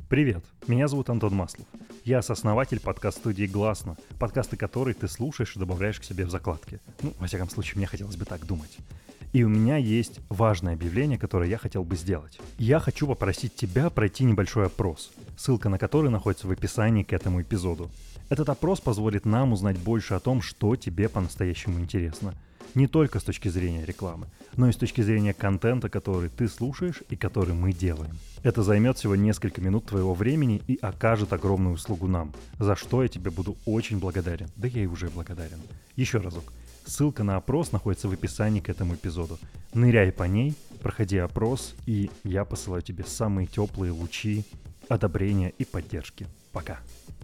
Привет, меня зовут Антон Маслов. Я сооснователь подкаст-студии «Гласно», подкасты которой ты слушаешь и добавляешь к себе в закладки. Во всяком случае, мне хотелось бы так думать. И у меня есть важное объявление, которое я хотел бы сделать. Я хочу попросить тебя пройти небольшой опрос, ссылка на который находится в описании к этому эпизоду. Этот опрос позволит нам узнать больше о том, что тебе по-настоящему интересно. Не только с точки зрения рекламы, но и с точки зрения контента, который ты слушаешь и который мы делаем. Это займет всего несколько минут твоего времени и окажет огромную услугу нам, за что я тебе буду очень благодарен. Да я и уже благодарен. Еще разок. Ссылка на опрос находится в описании к этому эпизоду. Ныряй по ней, проходи опрос, и я посылаю тебе самые теплые лучи одобрения и поддержки. Пока.